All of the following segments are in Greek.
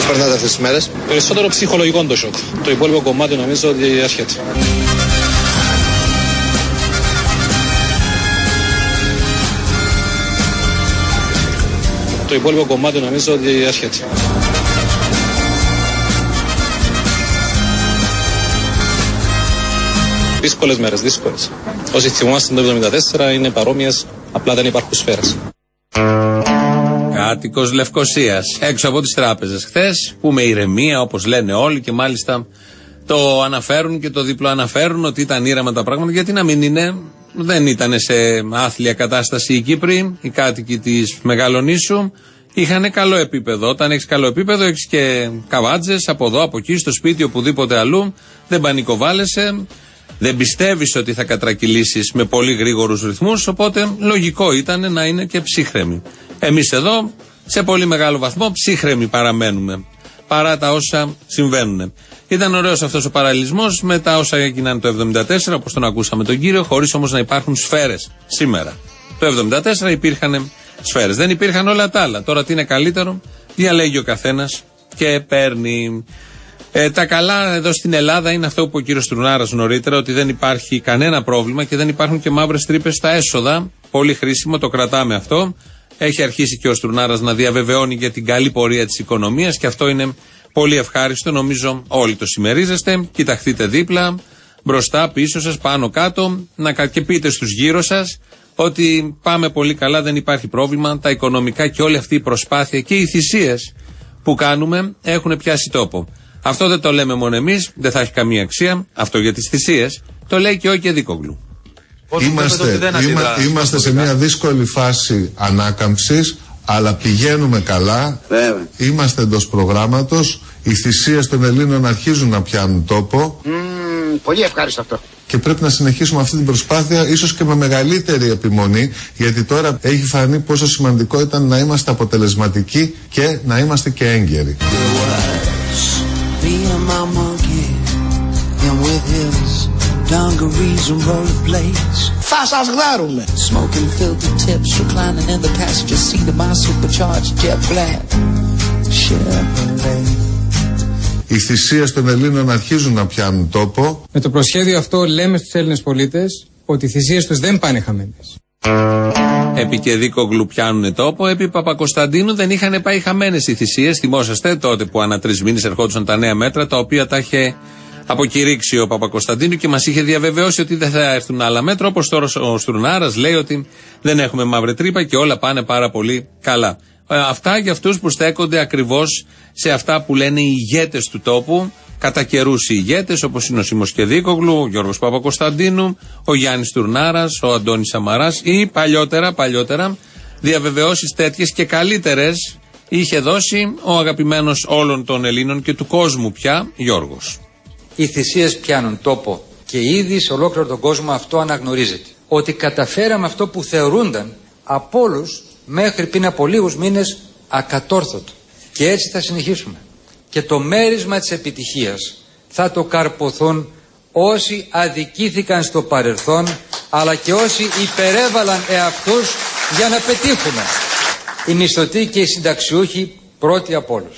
περνάτε αυτές τις μέρες? Περισσότερο ψυχολογικό το σοκ. Το υπόλοιπο κομμάτι νομίζω ότι έρχεται. Το υπόλοιπο κομμάτι νομίζω ότι έρχεται. Δύσκολες μέρες, δύσκολες. Όσοι θυμόμαστε το 1974 είναι παρόμοιες, απλά δεν υπάρχουν σφαίρες. Κάτοικος Λευκωσίας, έξω από τις τράπεζες χθες, που με ηρεμία όπως λένε όλοι και μάλιστα το αναφέρουν και το διπλοαναφέρουν ότι ήταν ήρεμα τα πράγματα, γιατί να μην είναι, δεν ήταν σε άθλια κατάσταση οι Κύπροι, οι κάτοικοι της Μεγαλονήσου. Είχαν καλό επίπεδο. Όταν έχεις καλό επίπεδο, έχεις και καβάτζες από εδώ, από εκεί, στο σπίτι, οπουδήποτε αλλού. Δεν πανικοβάλλεσαι. Δεν πιστεύεις ότι θα κατρακυλήσεις με πολύ γρήγορους ρυθμούς. Οπότε λογικό ήταν να είναι και ψύχρεμοι. Εμείς εδώ, σε πολύ μεγάλο βαθμό, ψύχρεμοι παραμένουμε. Παρά τα όσα συμβαίνουν. Ήταν ωραίος αυτός ο παραλληλισμός με τα όσα έγιναν το 1974, όπως τον ακούσαμε τον κύριο, χωρίς όμως να υπάρχουν σφαίρες σήμερα. Το 1974 υπήρχαν σφαίρες. Δεν υπήρχαν όλα τα άλλα. Τώρα τι είναι καλύτερο, διαλέγει ο καθένας και παίρνει. Τα καλά εδώ στην Ελλάδα είναι αυτό που είπε ο κύριος Στρουνάρας νωρίτερα, ότι δεν υπάρχει κανένα πρόβλημα και δεν υπάρχουν και μαύρες τρύπες στα έσοδα. Πολύ χρήσιμο, το κρατάμε αυτό. Έχει αρχίσει και ο Στρουνάρας να διαβεβαιώνει για την καλή πορεία της οικονομίας και αυτό είναι πολύ ευχάριστο. Νομίζω όλοι το συμμερίζεστε. Κοιταχτείτε δίπλα, μπροστά, πίσω σας, πάνω κάτω, και πείτε στους γύρω σας ότι πάμε πολύ καλά, δεν υπάρχει πρόβλημα. Τα οικονομικά και όλη αυτή η προσπάθεια και οι θυσίες που κάνουμε έχουν πιάσει τόπο. Αυτό δεν το λέμε μόνο εμείς, δεν θα έχει καμία αξία. Αυτό για τις θυσίες το λέει και ο Κεδίκογλου. Είμαστε σε μια δύσκολη φάση ανάκαμψης, αλλά πηγαίνουμε καλά. Είμαστε εντός προγράμματος. Οι θυσίες των Ελλήνων αρχίζουν να πιάνουν τόπο. Πολύ ευχάριστο αυτό. Και πρέπει να συνεχίσουμε αυτή την προσπάθεια, ίσως και με μεγαλύτερη επιμονή, γιατί τώρα έχει φανεί πόσο σημαντικό ήταν να είμαστε αποτελεσματικοί και να είμαστε και έγκαιροι. Θα σας γδάρουμε. Οι θυσίες των Ελλήνων αρχίζουν να πιάνουν τόπο. Με το προσχέδιο αυτό λέμε στους Έλληνες πολίτες ότι οι θυσίες τους δεν πάνε χαμένες. Επί Κεδίκογλου πιάνουν τόπο, επί Παπακοσταντίνου δεν είχαν πάει χαμένες οι θυσίες. Θυμόσαστε τότε που ανά 3 μήνες ερχόντουσαν τα νέα μέτρα, τα οποία τα είχε αποκηρύξει ο Παπακοσταντίνου και μας είχε διαβεβαιώσει ότι δεν θα έρθουν άλλα μέτρα. Όπως τώρα ο Στρουνάρας λέει ότι δεν έχουμε μαύρη τρύπα και όλα πάνε πάρα πολύ καλά. Αυτά για αυτούς που στέκονται ακριβώς σε αυτά που λένε οι ηγέτες του τόπου, κατά καιρούς οι ηγέτες, όπως είναι ο Σίμος Κεδίκογλου, ο Γιώργος Παπακοσταντίνου, ο Γιάννης Στουρνάρας, ο Αντώνης Σαμαράς, ή παλιότερα διαβεβαιώσεις τέτοιες και καλύτερες είχε δώσει ο αγαπημένος όλων των Ελλήνων και του κόσμου πια Γιώργος. Οι θυσίες πιάνουν τόπο και ήδη σε ολόκληρο τον κόσμο αυτό αναγνωρίζεται. Ότι καταφέραμε αυτό που θεωρούνταν από όλους μέχρι πριν από λίγους μήνες ακατόρθωτο. Και έτσι θα συνεχίσουμε. Και το μέρισμα της επιτυχίας θα το καρποθούν όσοι αδικήθηκαν στο παρελθόν, αλλά και όσοι υπερέβαλαν εαυτούς για να πετύχουμε. Οι μισθωτοί και οι συνταξιούχοι πρώτοι από όλους.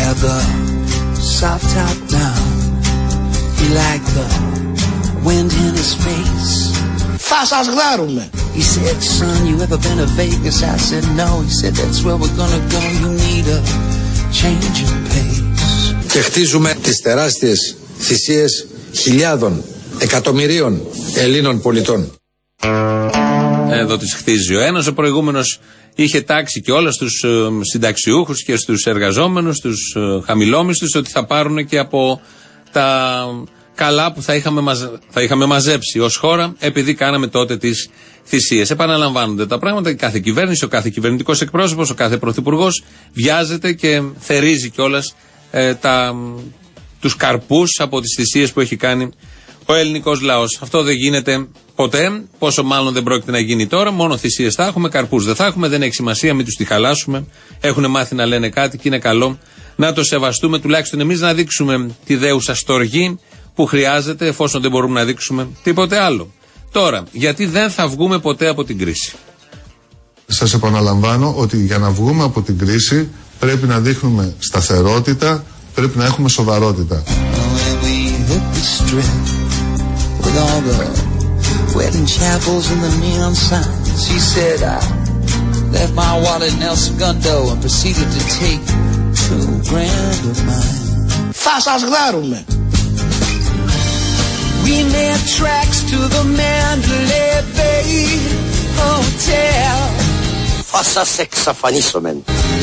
Θα σας γδάρουμε. He said, son, you ever been to Vegas? I said, no. He said, that's where we're gonna go. You need a change of pace. Και χτίζουμε τις τεράστιες θυσίες χιλιάδων, εκατομμυρίων Ελλήνων πολιτών. Εδώ τις χτίζει ο ένας, ο προηγούμενος είχε τάξει και όλα στους συνταξιούχους και στους εργαζόμενους, στους χαμηλόμισθους, ότι θα πάρουν και από τα καλά που θα είχαμε μαζέψει ως χώρα, επειδή κάναμε τότε τις θυσίες. Επαναλαμβάνονται τα πράγματα, η κάθε κυβέρνηση, ο κάθε κυβερνητικός εκπρόσωπος, ο κάθε πρωθυπουργός βιάζεται και θερίζει κιόλας τους καρπούς από τις θυσίες που έχει κάνει ο ελληνικός λαός. Αυτό δεν γίνεται ποτέ, πόσο μάλλον δεν πρόκειται να γίνει τώρα. Μόνο θυσίες θα έχουμε, καρπούς δεν θα έχουμε, δεν έχει σημασία, μην τους τη χαλάσουμε. Έχουν μάθει να λένε κάτι και είναι καλό να το σεβαστούμε, τουλάχιστον εμείς να δείξουμε τη δέουσα στοργή που χρειάζεται, εφόσον δεν μπορούμε να δείξουμε τίποτε άλλο. Τώρα, γιατί δεν θα βγούμε ποτέ από την κρίση. Σας επαναλαμβάνω ότι για να βγούμε από την κρίση πρέπει να δείχνουμε σταθερότητα, πρέπει να έχουμε σοβαρότητα. Θα σας γδάρουμε. We made tracks to the Mandalay Bay Hotel. Θα σας εξαφανίσουμε.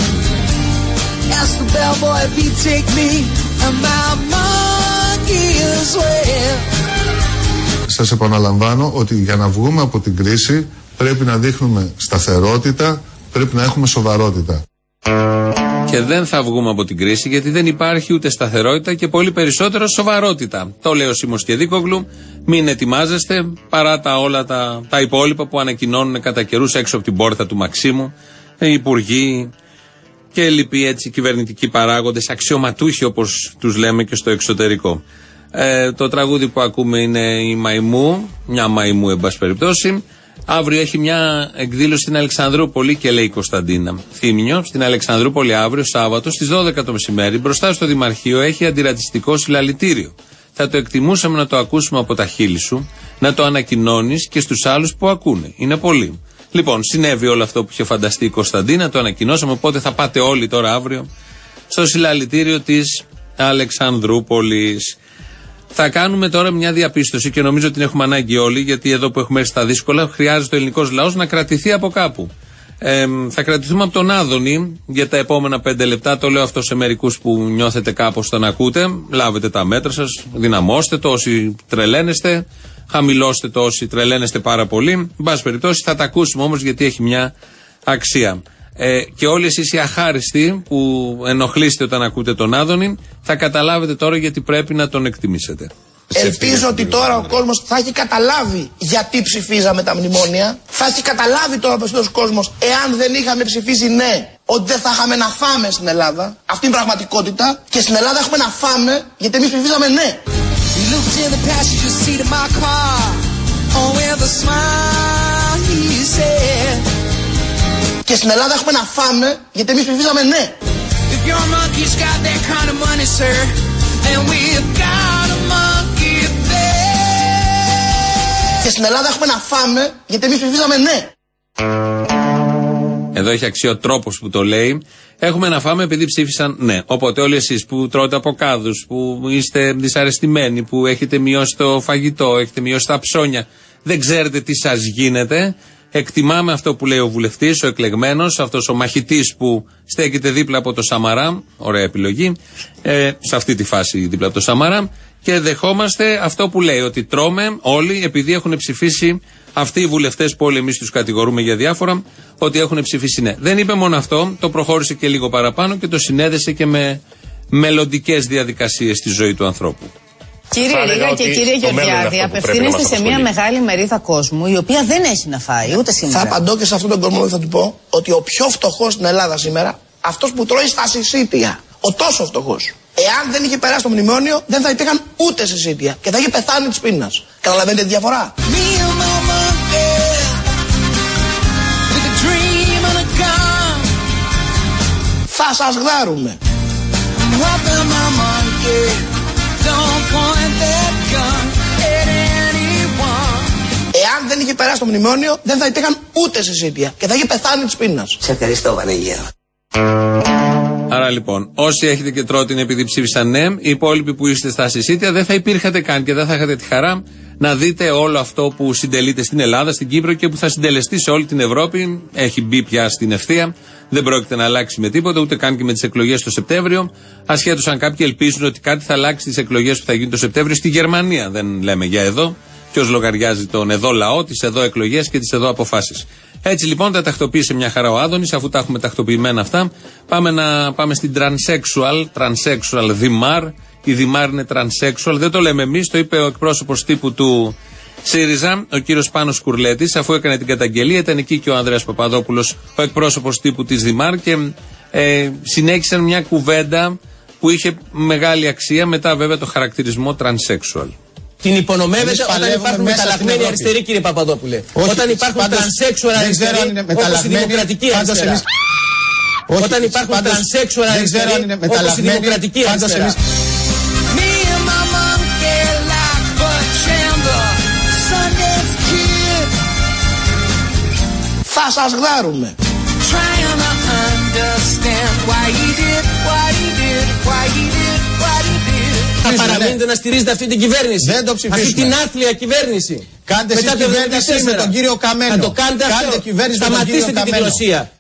Ask the bellboy if he'd take me and my monkey as well. Σας επαναλαμβάνω ότι για να βγούμε από την κρίση πρέπει να δείχνουμε σταθερότητα, πρέπει να έχουμε σοβαρότητα. Και δεν θα βγούμε από την κρίση γιατί δεν υπάρχει ούτε σταθερότητα και πολύ περισσότερο σοβαρότητα. Το λέει ο Σίμος Κεδίκογλου. Μην ετοιμάζεστε παρά όλα τα υπόλοιπα που ανακοινώνουν κατά καιρούς έξω από την πόρτα του Μαξίμου. Οι υπουργοί και λοιποί έτσι κυβερνητικοί παράγοντες, αξιωματούχοι όπως τους λέμε και στο εξωτερικό. Το τραγούδι που ακούμε είναι η Μαϊμού, μια Μαϊμού εν πάση περιπτώσει. Αύριο έχει μια εκδήλωση στην Αλεξανδρούπολη και λέει η Κωνσταντίνα Θήμιο. Στην Αλεξανδρούπολη αύριο, Σάββατο, στις 12 το μεσημέρι, μπροστά στο Δημαρχείο έχει αντιρατσιστικό συλλαλητήριο. Θα το εκτιμούσαμε να το ακούσουμε από τα χείλη σου, να το ανακοινώνεις και στους άλλους που ακούνε. Είναι πολύ. Λοιπόν, συνέβη όλο αυτό που είχε φανταστεί η Κωνσταντίνα, το ανακοινώσαμε, οπότε θα πάτε όλοι τώρα αύριο στο συλλαλητήριο της Αλεξανδρούπολης. Θα κάνουμε τώρα μια διαπίστωση και νομίζω ότι την έχουμε ανάγκη όλοι, γιατί εδώ που έχουμε έρθει στα δύσκολα χρειάζεται ο ελληνικός λαός να κρατηθεί από κάπου. Θα κρατηθούμε από τον Άδωνη για τα επόμενα 5 λεπτά. Το λέω αυτό σε μερικούς που νιώθετε κάπως τον ακούτε. Λάβετε τα μέτρα σας, δυναμώστε το όσοι τρελαίνεστε, χαμηλώστε το όσοι τρελαίνεστε πάρα πολύ. Εν πάση περιπτώσει θα τα ακούσουμε όμως γιατί έχει μια αξία. Και όλοι εσείς οι αχάριστοι που ενοχλείστε όταν ακούτε τον Άδωνη, θα καταλάβετε τώρα γιατί πρέπει να τον εκτιμήσετε. Ελπίζω ότι τώρα ο κόσμος θα έχει καταλάβει γιατί ψηφίζαμε τα μνημόνια. Θα έχει καταλάβει τώρα ο κόσμος, εάν δεν είχαμε ψηφίσει ναι, ότι δεν θα είχαμε να φάμε στην Ελλάδα. Αυτή είναι η πραγματικότητα. Και στην Ελλάδα έχουμε να φάμε γιατί εμείς ψηφίζαμε ναι. Και στην Ελλάδα έχουμε να φάμε γιατί εμείς ψηφίζαμε ναι. Και στην Ελλάδα έχουμε να φάμε γιατί εμείς ψηφίζαμε ναι. Εδώ έχει αξία ο τρόπος που το λέει. Έχουμε να φάμε επειδή ψήφισαν ναι. Οπότε όλοι εσείς που τρώτε από κάδους, που είστε δυσαρεστημένοι, που έχετε μειώσει το φαγητό, έχετε μειώσει τα ψώνια, δεν ξέρετε τι σας γίνεται. Εκτιμάμε αυτό που λέει ο βουλευτής, ο εκλεγμένος, αυτός ο μαχητής που στέκεται δίπλα από το Σαμαρά. Ωραία επιλογή. Σε αυτή τη φάση δίπλα από το Σαμαρά. Και δεχόμαστε αυτό που λέει, ότι τρώμε όλοι επειδή έχουν ψηφίσει αυτοί οι βουλευτές που όλοι εμείς τους κατηγορούμε για διάφορα, ότι έχουν ψηφίσει ναι. Δεν είπε μόνο αυτό, το προχώρησε και λίγο παραπάνω και το συνέδεσε και με μελλοντικές διαδικασίες στη ζωή του ανθρώπου. Κύριε Ρίγα και κύριε Γεωργιάδη, απευθύνεστε σε μια μεγάλη μερίδα κόσμου η οποία δεν έχει να φάει ούτε σήμερα. Θα απαντώ και σε αυτόν τον κόσμο, θα του πω ότι ο πιο φτωχός στην Ελλάδα σήμερα, αυτός που τρώει στα συσίτια, ο τόσο φτωχός, εάν δεν είχε περάσει το μνημόνιο, δεν θα υπήρχαν ούτε συσίτια και θα είχε πεθάνει της πείνας. Καταλαβαίνετε τη διαφορά. Θα σας γδάρουμε. Εάν δεν είχε περάσει το μνημόνιο, δεν θα υπήρχαν ούτε συσίτια και θα είχε πεθάνει της πείνας. Σε ευχαριστώ, Βανεγέρο. Άρα λοιπόν, όσοι έχετε και τρώτε είναι επειδή ψήφισαν ναι, οι υπόλοιποι που είστε στα συσίτια δεν θα υπήρχατε καν και δεν θα είχατε τη χαρά να δείτε όλο αυτό που συντελείται στην Ελλάδα, στην Κύπρο και που θα συντελεστεί σε όλη την Ευρώπη. Έχει μπει πια στην ευθεία. Δεν πρόκειται να αλλάξει με τίποτα, ούτε καν και με τις εκλογές το Σεπτέμβριο. Ασχέτως αν κάποιοι ελπίζουν ότι κάτι θα αλλάξει στις εκλογές που θα γίνουν το Σεπτέμβριο στη Γερμανία. Δεν λέμε για εδώ. Ποιος λογαριάζει τον εδώ λαό, τις εδώ εκλογές και τις εδώ αποφάσεις. Έτσι λοιπόν τα τακτοποίησε μια χαρά ο Άδωνης, αφού τα έχουμε τακτοποιημένα αυτά. Πάμε στην transsexual Δημάρ. Η Δημάρ είναι transsexual, δεν το λέμε εμείς, το είπε ο εκπρόσωπος τύπου του ΣΥΡΙΖΑ, ο κύριος Πάνος Κουρλέτης, αφού έκανε την καταγγελία. Ήταν εκεί και ο Ανδρέας Παπαδόπουλος, ο εκπρόσωπος τύπου της Δημάρ, και συνέχισαν μια κουβέντα που είχε μεγάλη αξία, μετά βέβαια το χαρακτηρισμό transsexual. Την υπονομεύεται όταν υπάρχουν μεταλλαγμένοι αριστεροί, κύριε Παπαδόπουλε. Όχι, όταν υπάρχουν transsexual αριστεροί, όπως η Δημοκρατική Αριστερά. Όταν υπάρχουν τρανσέξουαλ αριστεροί, όπως η δημοκρατική αριστερά. Θα σας γδάρουμε. Θα παραμείνετε να στηρίζετε αυτή την κυβέρνηση. Δεν το ψηφίσουμε. Αυτή την άθλια κυβέρνηση. Κάντε εσείς κυβέρνηση με τον κύριο Καμένο. Θα το κάνετε αυτό. Σταματήστε την διγλωσία.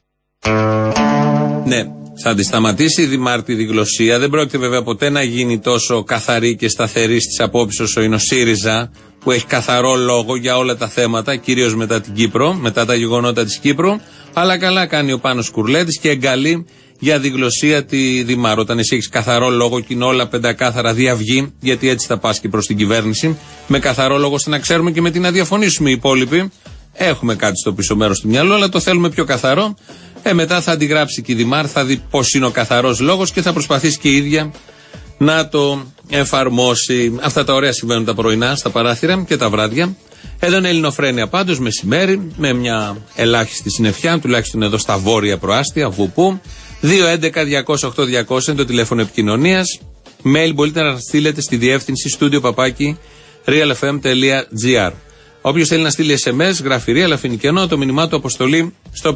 Ναι, θα τη σταματήσει η δημάρτη διγλωσία. Δεν πρόκειται βέβαια ποτέ να γίνει τόσο καθαρή και σταθερή στις απόψεις όσο είναι ο ΣΥΡΙΖΑ, που έχει καθαρό λόγο για όλα τα θέματα, κυρίως μετά την Κύπρο, μετά τα γεγονότα της Κύπρου. Αλλά καλά κάνει ο Πάνος Κουρλέτης και εγκαλεί για διγλωσία τη Δημάρ. Όταν εσύ έχεις καθαρό λόγο και είναι όλα πεντακάθαρα διαυγή, γιατί έτσι θα πας και προς την κυβέρνηση, με καθαρό λόγο ώστε να ξέρουμε και με τι να διαφωνήσουμε οι υπόλοιποι. Έχουμε κάτι στο πίσω μέρος του μυαλού, αλλά το θέλουμε πιο καθαρό. Μετά θα αντιγράψει και η Δημάρ, θα δει πώς είναι ο καθαρός λόγος και θα προσπαθήσει και η ίδια να το εφαρμόσει. Αυτά τα ωραία συμβαίνουν τα πρωινά στα παράθυρα και τα βράδια. Εδώ είναι Ελληνοφρένεια πάντως, μεσημέρι, με μια ελάχιστη συννεφιά, τουλάχιστον εδώ στα βόρεια προάστια, βουπού. 211-208-200 είναι το τηλέφωνο επικοινωνίας. Mail μπορείτε να στείλετε στη διεύθυνση studio@realfm.gr. Όποιος θέλει να στείλει SMS, γράφει Real, αφήνει κενό, το μήνυμά του αποστολή στο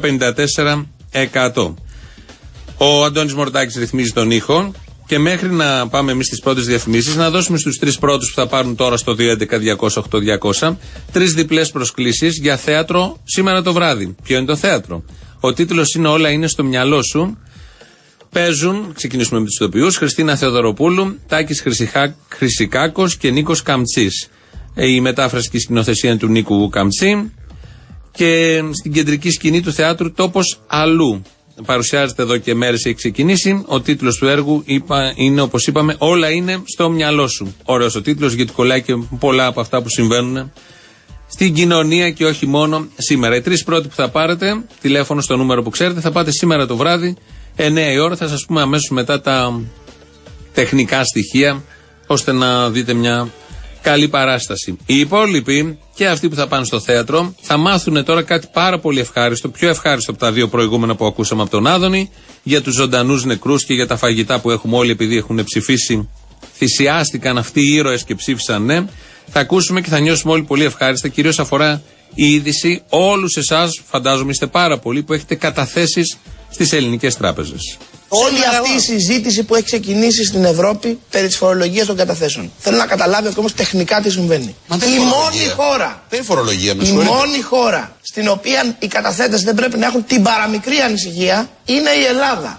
54%. Ο Αντώνης Μορτάκης ρυθμίζει τον ήχο. Και μέχρι να πάμε εμείς στις πρώτες διαφημίσεις, να δώσουμε στους τρεις πρώτους που θα πάρουν τώρα στο 211-208-200 τρεις διπλές προσκλήσεις για θέατρο σήμερα το βράδυ. Ποιο είναι το θέατρο? Ο τίτλος είναι Όλα είναι στο μυαλό σου. Παίζουν, ξεκινήσουμε με τους ηθοποιούς, Χριστίνα Θεοδωροπούλου, Τάκης Χρυσικάκος και Νίκος Καμτσής. Η μετάφραση και η σκηνοθεσία είναι του Νίκου Καμτσή. Και στην κεντρική σκηνή του θεάτρου Τόπος Αλλού. Παρουσιάζεται εδώ και μέρες, έχει ξεκινήσει. Ο τίτλος του έργου είναι, όπως είπαμε, Όλα είναι στο μυαλό σου. Ωραίος ο τίτλος, γιατί κολλάει και πολλά από αυτά που συμβαίνουν στην κοινωνία και όχι μόνο σήμερα. Οι τρεις πρώτοι που θα πάρετε, τηλέφωνο στο νούμερο που ξέρετε, θα πάτε σήμερα το βράδυ, 9 η ώρα. Θα σας πούμε αμέσως μετά τα τεχνικά στοιχεία, ώστε να δείτε μια καλή παράσταση. Οι υπόλοιποι και αυτοί που θα πάνε στο θέατρο θα μάθουν τώρα κάτι πάρα πολύ ευχάριστο, πιο ευχάριστο από τα δύο προηγούμενα που ακούσαμε από τον Άδωνη, για τους ζωντανούς νεκρούς και για τα φαγητά που έχουμε όλοι επειδή έχουν ψηφίσει. Θυσιάστηκαν αυτοί οι ήρωες και ψήφισαν ναι. Θα ακούσουμε και θα νιώσουμε όλοι πολύ ευχάριστα. Κυρίως αφορά η είδηση όλους εσάς, φαντάζομαι είστε πάρα πολλοί, που έχετε καταθέσεις στις ελληνικές τράπεζες. Όλη αυτή η συζήτηση που έχει ξεκινήσει στην Ευρώπη περί της φορολογίας των καταθέσεων. Θέλω να καταλάβει ο κόσμος τεχνικά τι συμβαίνει. Η μόνη χώρα, η μόνη χώρα στην οποία οι καταθέτες δεν πρέπει να έχουν την παραμικρή ανησυχία είναι η Ελλάδα.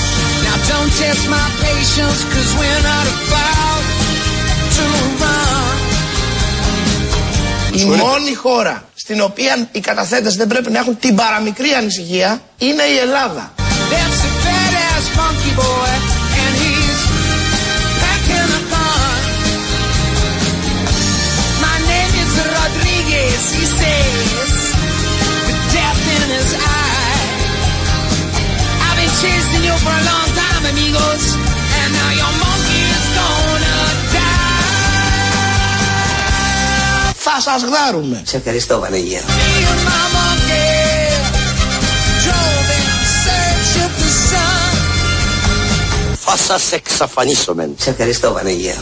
Η μόνη χώρα στην οποία οι καταθέτες δεν πρέπει να έχουν την παραμικρή ανησυχία είναι η Ελλάδα. Θα σας γδάρουμε. Σε ευχαριστώ, Βανεγία. Θα σας εξαφανίσουμε. Σε ευχαριστώ, Βανεγία.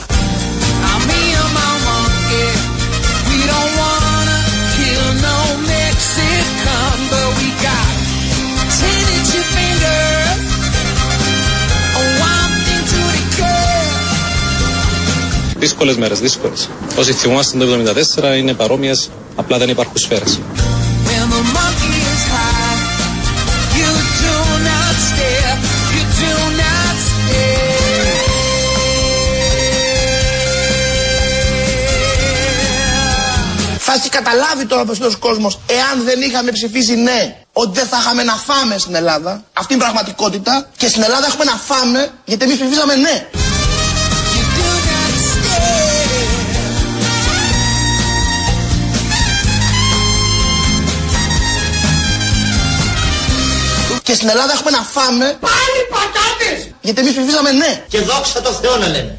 Δύσκολες μέρες, δύσκολες. Όσοι θυμόμαστε το 1974 είναι παρόμοιες, απλά δεν υπάρχουν σφαίρες. Θα έχει καταλάβει τώρα ο περισσότερος κόσμος, εάν δεν είχαμε ψηφίσει ναι, ότι δεν θα είχαμε να φάμε στην Ελλάδα. Αυτή είναι η πραγματικότητα. Και στην Ελλάδα έχουμε να φάμε γιατί εμείς ψηφίσαμε ναι. Και στην Ελλάδα έχουμε να φάμε πάλι πατάτες γιατί εμείς ψηφίσαμε ναι. Και δόξα τω Θεώ να λέμε.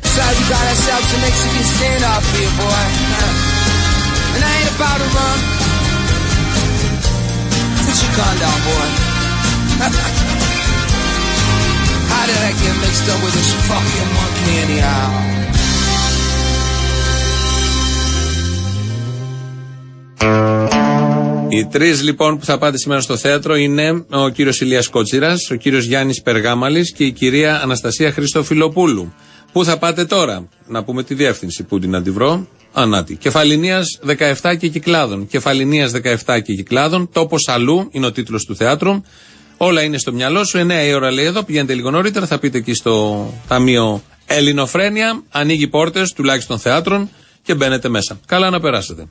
done with this fucking monkey anyhow. Οι τρεις λοιπόν που θα πάτε σήμερα στο θέατρο είναι ο κύριος Ηλίας Κότσιρας, ο κύριος Γιάννης Περγάμαλης και η κυρία Αναστασία Χριστοφιλοπούλου. Πού θα πάτε τώρα? Να πούμε τη διεύθυνση που την αντιβρώ. Ανάτι. Κεφαληνίας 17 και Κυκλάδων. Κεφαληνίας 17 και Κυκλάδων. Τόπος αλλού είναι ο τίτλος του θεάτρου. Όλα είναι στο μυαλό σου. 9 η ώρα λέει εδώ. Πηγαίνετε λίγο νωρίτερα. Θα πείτε εκεί στο Ταμείο Ελληνοφρένεια. Ανοίγει πόρτες τουλάχιστον θεάτρων και μπαίνετε μέσα. Καλά να περάσετε.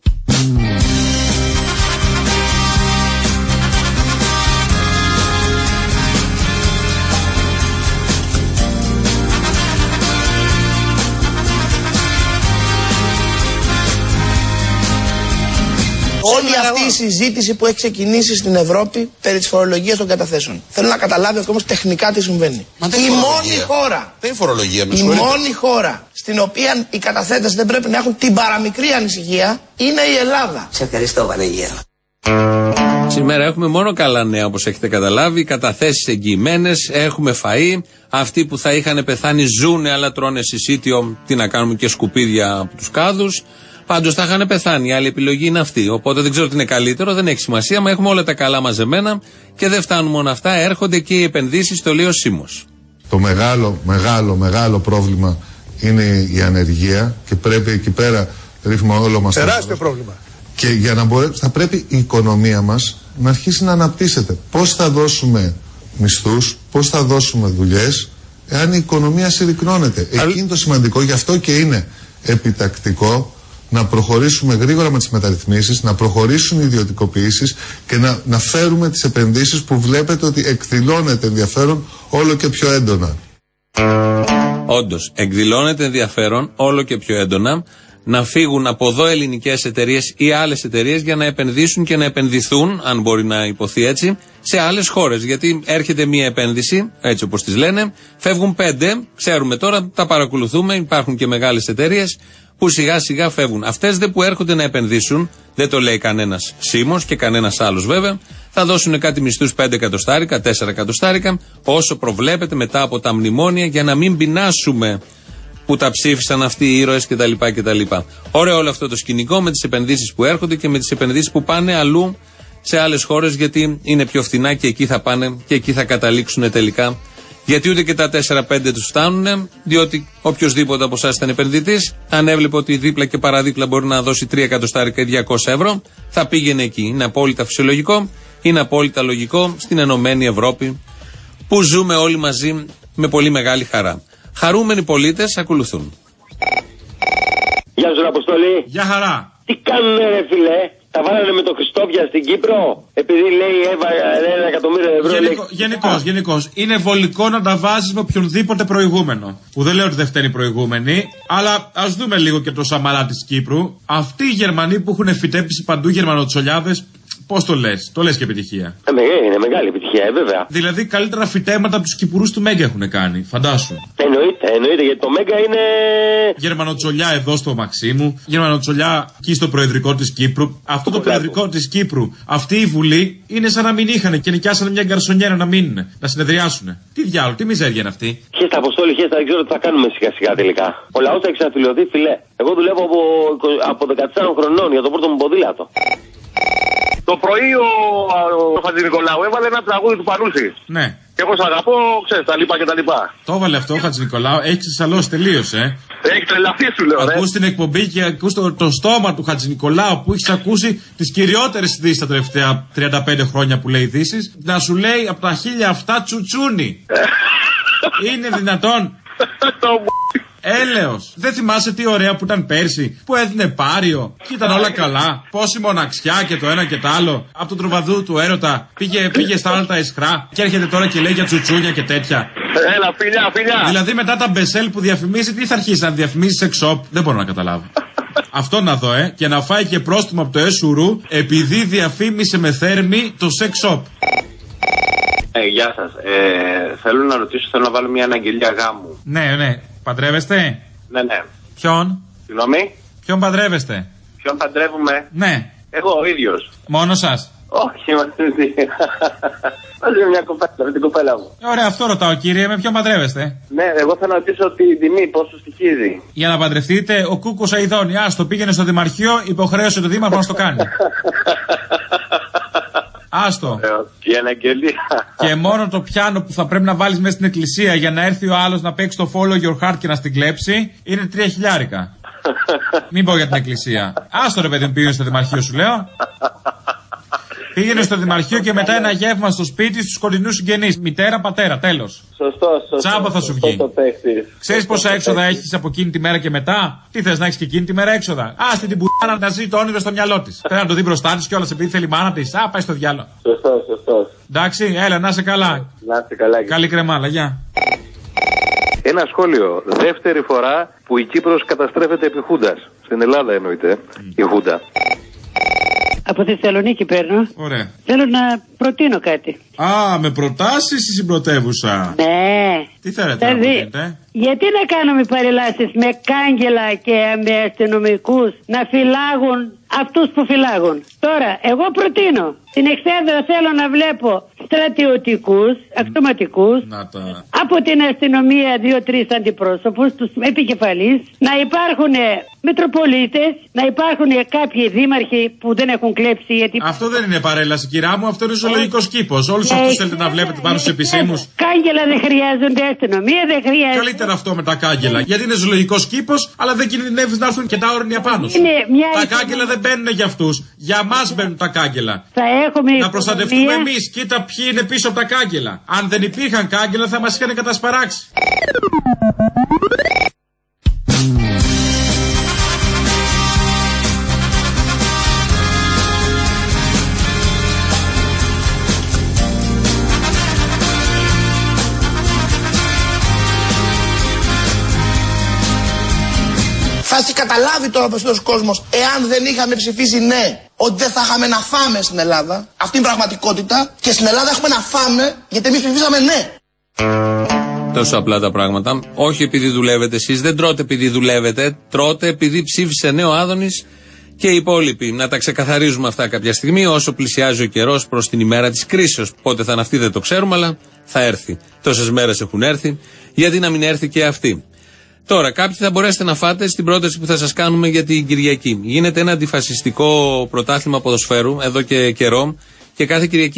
Όλη αυτή η συζήτηση που έχει ξεκινήσει στην Ευρώπη περί της φορολογίας των καταθέσεων. Θέλω να καταλάβει ο κόσμος τεχνικά τι συμβαίνει. Η μόνη χώρα, η μόνη χώρα στην οποία οι καταθέτες δεν πρέπει να έχουν την παραμικρή ανησυχία είναι η Ελλάδα. Σε ευχαριστώ, Βανεγέρο. Σήμερα έχουμε μόνο καλά νέα, όπως έχετε καταλάβει. Καταθέσεις εγγυημένες, έχουμε φαΐ. Αυτοί που θα είχαν πεθάνει ζουνε, αλλά τρώνε συσίτιο. Τι να κάνουμε, και σκουπίδια από τους κάδους. Πάντως θα είχαν πεθάνει. Η άλλη επιλογή είναι αυτή. Οπότε δεν ξέρω τι είναι καλύτερο, δεν έχει σημασία. Μα έχουμε όλα τα καλά μαζεμένα και δεν φτάνουν μόνο αυτά. Έρχονται και οι επενδύσεις, το λέει ο Σίμος. Το μεγάλο πρόβλημα είναι η ανεργία και πρέπει εκεί πέρα ρίχνουμε όλο μας. Τεράστιο πρόβλημα. Και για να μπορέσει, θα πρέπει η οικονομία μας να αρχίσει να αναπτύσσεται. Πώς θα δώσουμε μισθούς, πώς θα δώσουμε δουλειές, εάν η οικονομία συρρικνώνεται. Εκεί είναι το σημαντικό, γι' αυτό και είναι επιτακτικό να προχωρήσουμε γρήγορα με τις μεταρρυθμίσεις, να προχωρήσουν οι ιδιωτικοποιήσεις και να φέρουμε τις επενδύσεις που βλέπετε ότι εκδηλώνεται ενδιαφέρον όλο και πιο έντονα. Όντως, εκδηλώνεται ενδιαφέρον όλο και πιο έντονα να φύγουν από εδώ ελληνικές εταιρείες ή άλλες εταιρείες για να επενδύσουν και να επενδυθούν, αν μπορεί να υποθεί έτσι, σε άλλες χώρες. Γιατί έρχεται μία επένδυση, έτσι όπως τις λένε, φεύγουν 5, ξέρουμε τώρα, τα παρακολουθούμε, υπάρχουν και μεγάλες εταιρείες που σιγά σιγά φεύγουν. Αυτές δε που έρχονται να επενδύσουν, δεν το λέει κανένας Σίμος και κανένας άλλος βέβαια, θα δώσουν κάτι μισθούς 5 εκατοστάρικα, 4 εκατοστάρικα, όσο προβλέπεται μετά από τα μνημόνια, για να μην πεινάσουμε που τα ψήφισαν αυτοί οι ήρωες κτλ. Ωραίο όλο αυτό το σκηνικό με τις επενδύσεις που έρχονται και με τις επενδύσεις που πάνε αλλού σε άλλες χώρες, γιατί είναι πιο φθηνά και εκεί θα πάνε και εκεί θα καταλήξουν τελικά. Γιατί ούτε και τα 4-5 τους φτάνουν, διότι οποιοδήποτε από εσάς ήταν επενδυτής, αν έβλεπε ότι δίπλα και παραδίπλα μπορεί να δώσει 3 εκατοστάρικα ή 200 ευρώ, θα πήγαινε εκεί. Είναι απόλυτα φυσιολογικό, είναι απόλυτα λογικό στην Ενωμένη Ευρώπη που ζούμε όλοι μαζί με πολύ μεγάλη χαρά. Χαρούμενοι πολίτες ακολουθούν. Γεια σου, Αποστολή. Γεια χαρά. Τι κάνουνε, ρε φίλε? Τα βάλανε με το Χριστόφια στην Κύπρο, επειδή λέει έβαλε 1 εκατομμύριο ευρώ. Γενικώς. Είναι βολικό να τα βάζεις με οποιονδήποτε προηγούμενο. Που δεν λέω ότι δεν φταίνει οι προηγούμενοι, αλλά ας δούμε λίγο και το Σαμαρά της Κύπρου. Αυτοί οι Γερμανοί που έχουν φυτέψει παντού γερμανοτσολιάδες, πώς το λες? Το λες και επιτυχία. Είναι μεγάλη επιτυχία, βέβαια. Δηλαδή καλύτερα φυτέματα από τους Κυπουρούς του Μέγκα έχουν κάνει, φαντάσου. Εννοείται, γιατί το Μέγκα είναι. Γερμανοτσολιά εδώ στο Μαξίμου, γερμανοτσολιά εκεί στο Προεδρικό της Κύπρου. Αυτό το Προεδρικό της Κύπρου, αυτή η Βουλή είναι σαν να μην είχαν και νοικιάσανε μια γκαρσονιέρα να μείνουν, να συνεδριάσουν. Τι διάλογο, τι μιζέρια είναι αυτή. Χέστα, Αποστόλη, δεν ξέρω τι θα κάνουμε σιγά-σιγά τελικά. Ο λαός θα εξαφιλωθεί, φιλέ. Εγώ δουλεύω από 14 χρονών για το πρώτο μου ποδήλατο. Το πρωί ο Χατζηνικολάου έβαλε ένα τραγούδι του Πανούση. Ναι. Και εγώ σ' αγαπώ, ξέρεις, τα λοιπά και τα λοιπά. Το έβαλε αυτό ο Χατζηνικολάου, έχει ξεσαλώσει τελείως, Έχει τρελαθεί, σου λέω. Ακούς την εκπομπή και ακούς το στόμα του Χατζηνικολάου που έχεις ακούσει τις κυριότερες ειδήσεις τα τελευταία 35 χρόνια που λέει ειδήσεις. Να σου λέει από τα 1000 αυτά τσουτσούνι. Είναι δυνατόν? Έλεος. Δεν θυμάσαι τι ωραία που ήταν πέρσι, που έδινε πάριο και ήταν όλα καλά. Πόση μοναξιά και το ένα και το άλλο. Από τον τροβαδού του έρωτα πήγε στα άλλα τα ισχρά και έρχεται τώρα και λέει για τσουτσούνια και τέτοια. Έλα, φιλιά. Δηλαδή μετά τα μπεσέλ που διαφημίζει, τι θα αρχίσει να διαφημίζει σε εξόπ? Δεν μπορώ να καταλάβω. Αυτό να δω, και να φάει και πρόστιμο από το Εσουρού επειδή διαφήμισε με θέρμη το σεξ shop. Γεια σας. Θέλω να ρωτήσω, θέλω να βάλω μια αναγγελία γάμου. Ναι. Παντρεύεστε? Ναι. Ποιον? Συγγνώμη? Ποιον παντρεύεστε? Ποιον παντρεύουμε? Ναι. Εγώ ο ίδιος. Μόνο σας? Όχι, μαζί. Μαζί με μια κοπέλα, με την κοπέλα μου. Ωραία, αυτό ρωτάω, κύριε, με ποιον παντρεύεστε? Ναι, εγώ θέλω να ρωτήσω την τιμή, πόσο στοιχίζει. Για να παντρευτείτε, ο Κούκος Αηδόνη. Το πήγαινε στο Δημαρχείο, υποχρέωσε το Δήμαρχο να το κάνει. Άστο. Η αναγγελία. Και μόνο το πιάνο που θα πρέπει να βάλεις μέσα στην εκκλησία για να έρθει ο άλλος να παίξει το follow your heart και να στην κλέψει είναι 3.000. Μην πω για την εκκλησία. Άστο ρε παιδί μου, πήγαινε στο Δημαρχείο, σου λέω. Πήγαινε στο Δημαρχείο και μετά ένα γεύμα στο σπίτι στους κοντινούς συγγενείς. Μητέρα, πατέρα, τέλος. Σωστό. Τσάμπα θα σου βγει. Ξέρεις πόσα έξοδα έχεις από εκείνη τη μέρα και μετά? Τι θες να έχεις και εκείνη τη μέρα έξοδα? Άστε την πουτάνα να ζει το όνειρο στο μυαλό της. Πρέπει να το δει μπροστά της κιόλας επειδή θέλει μάνα της. Πάει στο διάλογο. Σωστό. Εντάξει, έλα, να είσαι καλά. Να είσαι καλά. Καλή κρεμάλα, γεια. Ένα σχόλιο. Δεύτερη φορά που η Κύπρος καταστρέφεται επί Χούντας. Στην Ελλάδα εννοείται η Χούντα. Από τη Θεσσαλονίκη παίρνω. Ωραία. Θέλω να προτείνω κάτι. Με προτάσεις ή συμπρωτεύουσα? Ναι. Τι θέλετε να προτείνετε? Γιατί να κάνουμε παρελάσεις με κάγκελα και με αστυνομικούς να φυλάγουν αυτούς που φυλάγουν? Τώρα, εγώ προτείνω την Εξέδρα θέλω να βλέπω στρατιωτικούς, αξιωματικούς, από την αστυνομία 2-3 αντιπρόσωπους, τους επικεφαλείς, να υπάρχουν μετροπολίτες, να υπάρχουν κάποιοι δήμαρχοι που δεν έχουν κλέψει. Γιατί... Αυτό δεν είναι παρέλαση, κυρά μου, αυτό είναι ζωολογικός κήπος. Όλους αυτούς θέλετε να βλέπετε πάνω στους επισήμους. Κάγκελα δεν χρειάζονται, αστυνομία δεν χρειάζεται. Καλύτερα αυτό με τα κάγκελα. Γιατί είναι ζωολογικός κήπος, αλλά δεν κινδυνεύει να έρθουν και τα όρνια πάνω σου. Τα κάγκελα δεν μπαίνουν για αυτούς. Για μας μπαίνουν τα κάγκελα. Να προστατευτούμε εμείς. Κοίτα ποιοι είναι πίσω από τα κάγκελα. Αν δεν υπήρχαν κάγκελα θα μας είχαν κατασπαράξει. Θα έχει καταλάβει τώρα ο περισσότερος κόσμος, εάν δεν είχαμε ψηφίσει ναι, ότι δεν θα είχαμε να φάμε στην Ελλάδα. Αυτή είναι η πραγματικότητα. Και στην Ελλάδα έχουμε να φάμε γιατί εμείς ψηφίσαμε ναι. Τόσο απλά τα πράγματα. Όχι επειδή δουλεύετε εσείς, δεν τρώτε επειδή δουλεύετε. Τρώτε επειδή ψήφισε ναι ο Άδωνης και οι υπόλοιποι. Να τα ξεκαθαρίζουμε αυτά κάποια στιγμή, όσο πλησιάζει ο καιρός προς την ημέρα της κρίσεως. Πότε θα είναι αυτή δεν το ξέρουμε, αλλά θα έρθει. Τόσες μέρες έχουν έρθει, γιατί να μην έρθει και αυτή. Τώρα, κάποιοι θα μπορέσετε να φάτε στην πρόταση που θα σας κάνουμε για την Κυριακή. Γίνεται ένα αντιφασιστικό πρωτάθλημα ποδοσφαίρου εδώ και καιρό και κάθε Κυριακή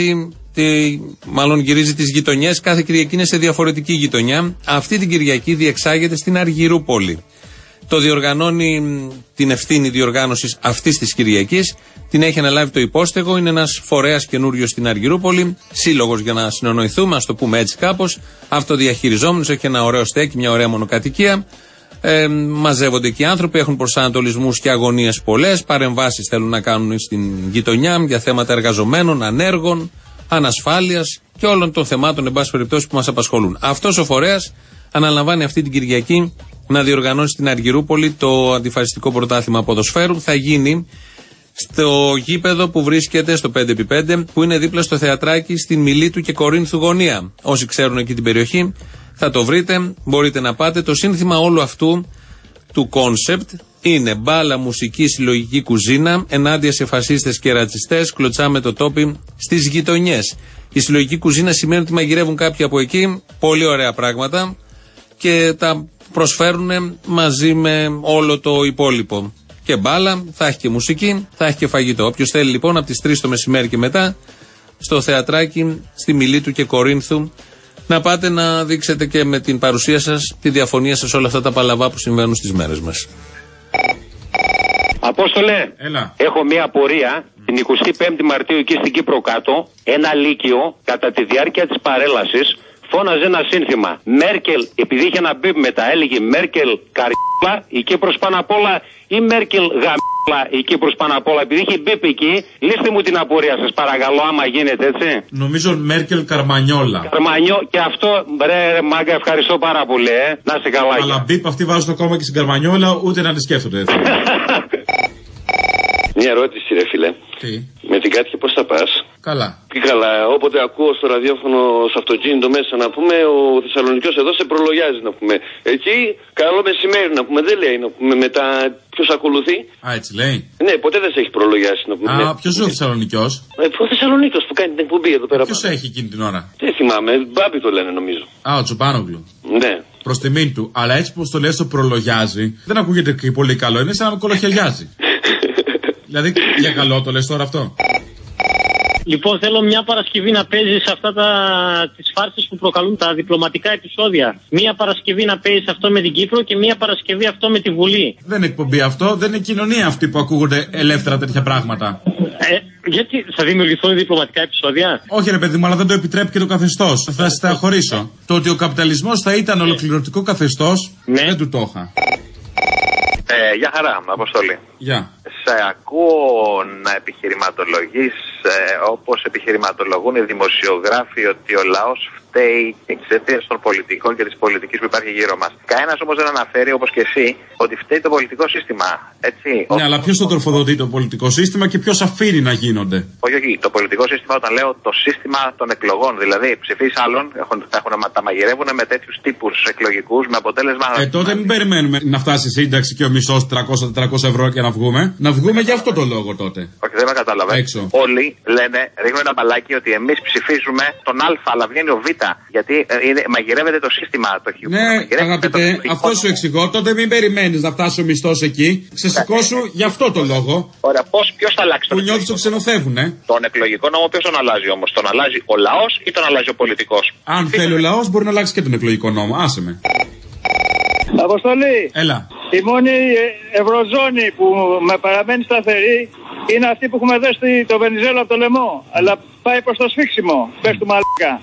γυρίζει τις γειτονιές, κάθε Κυριακή είναι σε διαφορετική γειτονιά. Αυτή την Κυριακή διεξάγεται στην Αργυρούπολη. Το διοργανώνει, την ευθύνη διοργάνωσης αυτής της Κυριακής την έχει αναλάβει το Υπόστεγο. Είναι ένας φορέας καινούριος στην Αργυρούπολη, σύλλογος για να συνονοηθούμε, ας το πούμε έτσι κάπως. Αυτοδιαχειριζόμενος, έχει ένα ωραίο στέκι, μια ωραία μονοκατοικία. Μαζεύονται εκεί οι άνθρωποι, έχουν προσανατολισμούς και αγωνίες πολλές. Παρεμβάσεις θέλουν να κάνουν στην γειτονιά για θέματα εργαζομένων, ανέργων, ανασφάλειας και όλων των θεμάτων, εν πάση περιπτώσει, που μας απασχολούν. Αυτός ο φορέας αναλαμβάνει αυτή την Κυριακή να διοργανώσει στην Αργυρούπολη το αντιφασιστικό πρωτάθλημα ποδοσφαίρου. Θα γίνει στο γήπεδο που βρίσκεται στο 5x5, που είναι δίπλα στο θεατράκι στην Μιλήτου και Κορίνθου γωνία. Όσοι ξέρουν εκεί την περιοχή θα το βρείτε, μπορείτε να πάτε. Το σύνθημα όλου αυτού του κόνσεπτ είναι μπάλα, μουσική, συλλογική κουζίνα ενάντια σε φασίστες και ρατσιστές. Κλωτσάμε το τόπι στις γειτονιές. Η συλλογική κουζίνα σημαίνει ότι μαγειρεύουν κάποιοι από εκεί πολύ ωραία πράγματα και τα προσφέρουν μαζί με όλο το υπόλοιπο. Και μπάλα, θα έχει και μουσική, θα έχει και φαγητό. Όποιος θέλει λοιπόν από τις 3 το μεσημέρι και μετά στο θεατράκι στη Μιλήτου και Κορίνθου να πάτε να δείξετε και με την παρουσία σας τη διαφωνία σας όλα αυτά τα παλαβά που συμβαίνουν στις μέρες μας. Απόστολε, έχω μία απορία. Την 25η Μαρτίου εκεί στην Κύπρο κάτω, ένα λύκειο κατά τη διάρκεια της παρέλασης φώναζε ένα σύνθημα. Μέρκελ, επειδή είχε ένα μπιπ μετά, έλεγε Μέρκελ καρ***λα, η Κύπρος πάνω απ' όλα, ή Μέρκελ γαμ***λα, η Κύπρος πάνω απ' όλα. Επειδή είχε μπιπ εκεί, λύστε μου την απορία σας, παρακαλώ, άμα γίνεται έτσι. Νομίζω Μέρκελ Καρμανιόλα. Και αυτό, ρε μάγκα, ευχαριστώ πάρα πολύ, να είσαι καλά. Αλλά μπιπ αυτοί βάζουν ακόμα και στην Καρμανιόλα, ούτε να τη σκέφτονται έτσι. Μια ερώτηση, ρε φίλε. Τι? Με την Κάτια πώς θα πας? Καλά. Τι καλά, όποτε ακούω στο ραδιόφωνο, στο αυτοκίνητο μέσα να πούμε, ο Θεσσαλονικιός εδώ σε προλογιάζει να πούμε. Εκεί, καλό μεσημέρι να πούμε, δεν λέει να πούμε μετά ποιος ακολουθεί. Α, έτσι λέει. Ναι, ποτέ δεν σε έχει προλογιάσει να πούμε. Α, ποιος είναι ο Θεσσαλονικιός? Ο Θεσσαλονίκος που κάνει την εκπομπή εδώ πέρα. Ποιος έχει εκείνη την ώρα? Δεν θυμάμαι, Μπάμπη το λένε νομίζω. Α, ο Τσοπάνογλου. Ναι. Προς τιμήν του. Αλλά έτσι πως το λες το προλογιάζει, δεν ακούγεται και πολύ καλό. Είναι σαν να κολοχελιάζει. Δηλαδή, για καλό το λες τώρα αυτό. Λοιπόν, θέλω μια Παρασκευή να παίζει σε αυτά τις φάρσες που προκαλούν τα διπλωματικά επεισόδια. Μια Παρασκευή να παίζει αυτό με την Κύπρο και μια Παρασκευή αυτό με τη Βουλή. Δεν είναι εκπομπή αυτό, δεν είναι κοινωνία αυτή που ακούγονται ελεύθερα τέτοια πράγματα. Γιατί θα δημιουργηθούν διπλωματικά επεισόδια? Όχι, ρε παιδί μου, αλλά δεν το επιτρέπει και το καθεστώς. Θα στεναχωρήσω. Το ότι ο καπιταλισμός θα ήταν ολοκληρωτικό καθεστώς, δεν του το είχα. Γεια χαρά, Αποστολή. Γεια. Σε ακούω να επιχειρηματολογείς όπως επιχειρηματολογούν οι δημοσιογράφοι ότι ο λαός φταίει εξαιτίας των πολιτικών και της πολιτικής που υπάρχει γύρω μας. Κανένας όμως δεν αναφέρει, όπως και εσύ, ότι φταίει το πολιτικό σύστημα. Έτσι. Ναι, αλλά ποιος το τροφοδοτεί το πολιτικό σύστημα και ποιος αφήνει να γίνονται? Όχι, όχι. Το πολιτικό σύστημα, όταν λέω το σύστημα των εκλογών. Δηλαδή, ψηφίσεις άλλων, τα μαγειρεύουν με τέτοιους τύπους εκλογικούς, με αποτέλεσμα. Τότε μην περιμένουμε να φτάσει η σύνταξη και ο μισθός 300-400 ευρώ και να βγούμε. Να βγούμε για αυτό το λόγο τότε. Όχι, δεν με κατάλαβε. Όλοι λένε, ρίχνουν ένα μπαλάκι ότι εμείς ψηφίζουμε τον Α, αλλά βγαίνει ο Β. Γιατί μαγειρεύεται το σύστημα. Ναι, αγαπητέ, αυτό σου εξηγώ. Τότε μην περιμένεις να φτάσει ο μισθός εκεί. Ξεσηκώσου για αυτό το λόγο. Ωραία, ποιος θα αλλάξει? Που νιώθεις το ξενοφεύγουνε. Τον εκλογικό νόμο ποιος τον αλλάζει όμως? Τον αλλάζει ο λαός ή τον αλλάζει ο πολιτικός? Αν θέλει ο λαός, μπορεί να αλλάξει και τον εκλογικό νόμο. Άσε με. Αποστολή. Έλα. Η μόνη ευρωζώνη που με παραμένει σταθερή είναι αυτή που έχουμε δέσει το Βενιζέλο από το λαιμό. Αλλά πάει προς το σφίξιμο. Πες του μαλάκα.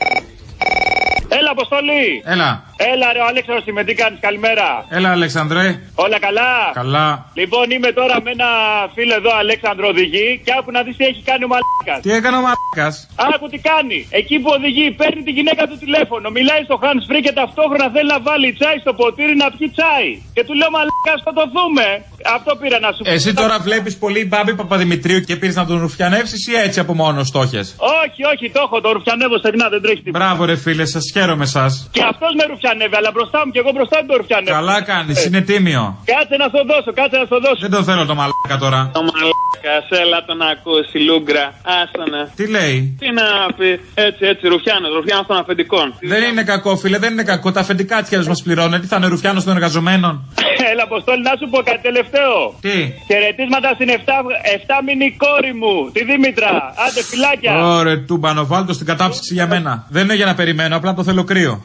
Έλα, Αποστολή! Έλα! Έλα, ρε, ο Αλέξανδρος, τι με τι κάνεις, καλημέρα! Έλα, Αλέξανδρε! Όλα καλά! Καλά! Λοιπόν, είμαι τώρα με ένα φίλο εδώ, Αλέξανδρο, οδηγεί, και άκου να δεις τι έχει κάνει ο μαλάκας. Τι έκανε ο μαλάκας? Άκου τι κάνει! Εκεί που οδηγεί, παίρνει τη γυναίκα του τηλέφωνο, μιλάει στο hands free και ταυτόχρονα θέλει να βάλει τσάι στο ποτήρι να πιει τσάι. Και του λέω, μαλάκα, θα το δούμε! Αυτό πήρα να σου πω. Εσύ τώρα βλέπεις πολύ Μπάμπη Παπαδημητρίου και πήρες να τον ρουφιανεύσεις ή έτσι από μόνο στόχες? Όχι, όχι, το έχω, τον ρουφιανεύω στεγνά, δεν τρέχει τίποτα. Μπράβο, ρε φίλε, σας χαίρομαι σας. Και αυτός με ρουφιανεύει, αλλά μπροστά μου και εγώ μπροστά του τον ρουφιανεύω. Καλά κάνεις, είναι τίμιο. Κάτσε να στο δώσω, κάτσε να στο δώσω. Δεν το θέλω το μαλάκα τώρα. Το μαλάκα, έλα τον ακούσει, Λούγκρα. Άστονα. Τι λέει? Τι να πει, έτσι, ρουφιάνος των αφεντικών. Δεν είναι κακό, φίλε, δεν είναι κακό. Τα αφεντικά τι μας πληρώνουν, τι θα είναι ρουφιάνος των εργαζομένων? Έλα, Αποστόλη, να σου πω κάτι τελευταίο. Τι? Χαιρετίσματα στην 7μηνη κόρη μου, τη Δήμητρα. Άντε, φυλάκια. Ωραία, τούμπανο, βάλτο στην κατάψυξη για μένα. Δεν είναι για να περιμένω, απλά το θέλω κρύο.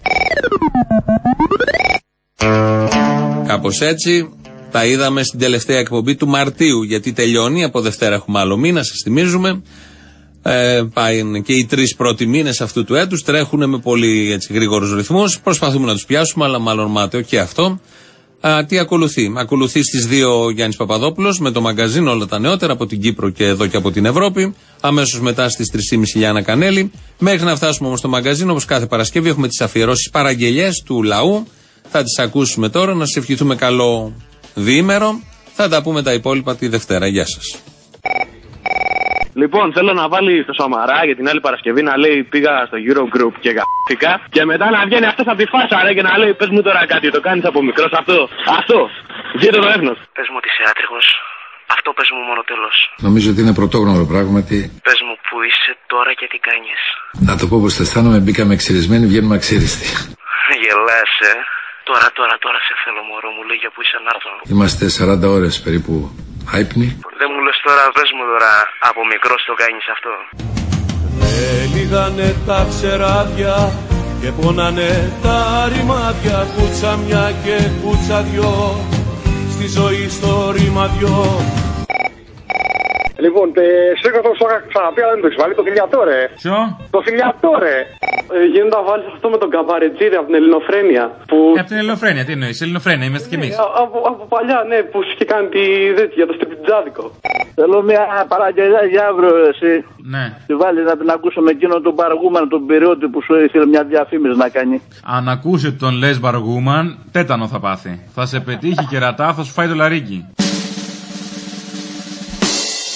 Κάπως έτσι τα είδαμε στην τελευταία εκπομπή του Μαρτίου, γιατί τελειώνει, από Δευτέρα έχουμε άλλο μήνα, σας θυμίζουμε. Πάει και οι 3 πρώτοι μήνες αυτού του έτους, τρέχουν με πολύ έτσι, γρήγορους ρυθμούς. Προσπαθούμε να τους πιάσουμε, αλλά μάλλον μάταιο και αυτό. Τι ακολουθεί? Ακολουθεί στις 2 ο Γιάννης Παπαδόπουλος με το μαγκαζίνο όλα τα νεότερα από την Κύπρο και εδώ και από την Ευρώπη. Αμέσως μετά στις 3.30 Λιάννα Κανέλη. Μέχρι να φτάσουμε όμως στο μαγκαζίνο, όπως κάθε Παρασκευή, έχουμε τις αφιερώσεις παραγγελιές του λαού. Θα τις ακούσουμε τώρα, να σας ευχηθούμε καλό διήμερο. Θα τα πούμε τα υπόλοιπα τη Δευτέρα. Γεια σας. Λοιπόν, θέλω να βάλει στο Σαμαρά για την άλλη Παρασκευή να λέει πήγα στο Eurogroup και γαφήκα. Και μετά να βγαίνει αυτός από τη φάσα ρε, και να λέει πες μου τώρα κάτι, το κάνεις από μικρός αυτό. Αυτό, ζήτω το έθνος. Πες μου ότι είσαι άτριχος, αυτό πες μου μόνο τέλος. Νομίζω ότι είναι πρωτόγνωρο πράγματι. Πες μου που είσαι τώρα και τι κάνεις. Να το πω πως το αισθάνομαι, μπήκαμε ξυρισμένοι, βγαίνουμε αξίριστοι. Γελάς, Τώρα σε θέλω μωρό μου, λόγια που είσαι ανάρθω. Είμαστε 40 ώρες περίπου άϊπνοι. Δεν μου λες τώρα, πες μου τώρα, από μικρός το κάνεις αυτό. Έλυγανε τα ξεράδια και πόνανε τα ρημάδια, κούτσα μια και κούτσα δυο, στη ζωή στο ρήμα δυο. Λοιπόν, σε έχω το ξαναπεί, αλλά δεν το έχεις βάλει, το Φιλιατόρε. Ποιο? Το Φιλιατόρε. Γίνεται να βάλεις αυτό με τον Καπαρετζίδη από την Ελληνοφρένεια. Που... Από την Ελληνοφρένεια, τι εννοείς? Ελληνοφρένεια, είμαστε κι εμείς. Από παλιά, ναι, που είχε κάνει για το στριπτιτζάδικο. Θέλω μια παραγγελιά για αύριο, εσύ. Ναι. Τη βάλει να την ακούσω με εκείνον τον Μπαργούμαν, τον Πυριώτη που σου ήθελε μια διαφήμιση να κάνει. Αν ακούσει τον λες Μπαργούμαν, τέτανο θα πάθει. Θα σε πετύχει κερατά, θα σου φάει το λαρίκι.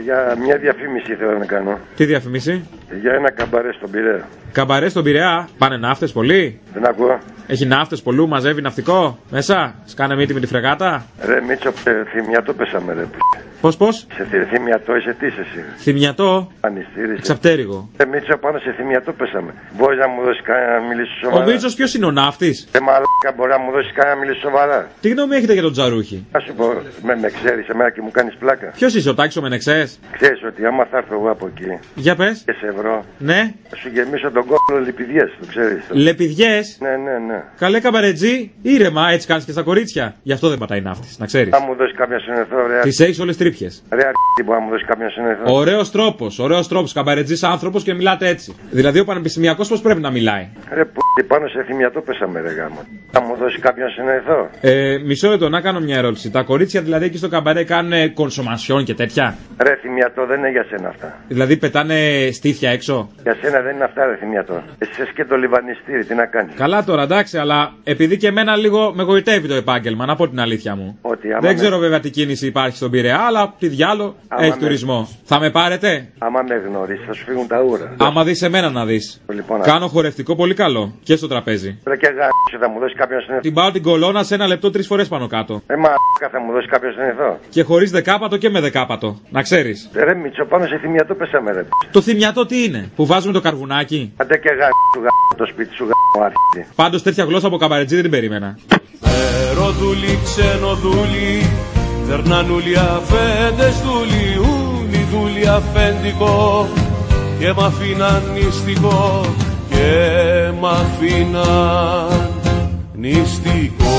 Για μια διαφήμιση θέλω να κάνω. Τι διαφήμιση? Για ένα καμπαρέ στον Πειραιά. Καμπαρέ στον Πειραιά, πάνε ναύτες πολύ. Δεν ακούω. Έχει ναύτες πολλού, μαζεύει ναυτικό μέσα. Σκάνε μύτη με τη φρεγάτα. Ρε Μίτσο, θυμιατό πέσαμε ρε. Πώς? Σε θυμιατό είσαι τι εσύ? Θυμιατό. Ανιστήρηση. Εξαπτέρυγο. Μίτσο, πάνω σε θυμιατό πέσαμε. Μπορεί να μου δώσει κανένα να μιλήσει σοβαρά? Ο Μίτσος ποιος είναι, ο ναύτης? Μαλάκα, μπορεί να μου δώσει κανένα να μιλήσει σοβαρά? Τι γνώμη έχετε για τον Τζαρούχη? Α σου πω, με ξέρεις εμένα και μου κάνεις πλάκα. Ποιος είσαι, ο Τάκης ο Μενεξές? Ξέρεις ότι άμα θα έρθω εγώ από εκεί. Για πες. Και σε ευρώ. Ναι. Θα σου γεμίσω τον κόλλο λεπιδιές, το ξέρεις. Λεπιδιές? Ναι. Καλέ καμπαρετζή, ήρεμα, έτσι κάνεις και στα κορίτσια. Γι' αυτό δεν πατάει ναύτης, να ξέρεις. Θα μου δώσει κάποια συνεθό, ρε. Τις έχεις όλες τρύπιες. Ρε τι μπορεί να μου δώσει κάποια συνεθό. Ωραίος τρόπος, καμπαρετζής άνθρωπος και μιλάτε έτσι. Δηλαδή ο πανεπιστημιακός πώς πρέπει να μιλάει? Ρε που πάνω σε θυμιατό πέσαμε ρε γάμο. Θα μου δώσει κάποιον συνεθό. Μισό λεπτό, να κάνω μια ερώτηση. Τα κορίτσια δηλαδή εκεί στο καμπαρέ κάνουν κονσομασιόν και τέτοια? Ρε θυμιατό δεν είναι για σένα αυτά. Δηλαδή πετάνε στήθια έξω? Για σένα δεν είναι αυτά ρε θυμιατό. Εσύ και το λιβανιστήρι τι να κάνεις? Καλά τώρα εντάξει, αλλά επειδή και εμένα λίγο με γοητεύει το επάγγελμα, να πω την αλήθεια μου. Δεν ξέρω βέβαια τι κίνηση υπάρχει στον Πειραιά, αλλά τι διάλο έχει τουρισμό. Θα με πάρετε? Άμα με γνωρίσεις θα σου φύγουν τα ούρα. Άμα δεις εμένα να δεις. Λοιπόν, κάνω χορευτικό πολύ καλό και στο τραπέζι. Ρε και θα μου δώσει κάποιον συνεθό. Την πάω την κολόνα σε 1 λεπτό 3 φορές πάνω κάτω. Θα μου δώσει κάποιον συνεθό. Και χωρίς δεκάπατο και με δεκάπατο. Να ξέρεις. Ρε Μίτσο, πάνω σε θυμιατό πέσαμε ρε. Το θυμιατό τι είναι? Που βάζουμε το καρβουνάκι? Αντε και το σπίτι σου άρχισε. Πάντως τέτοια γλώσσα από καμπαρετζή δεν την περίμενα. Ροδούλη, ξενοδούλη, δερνανούλη αφέντες δούλη, ούλη δούλη αφέντικο και μ' αφήναν νηστικό και μ' αφήναν νηστικό.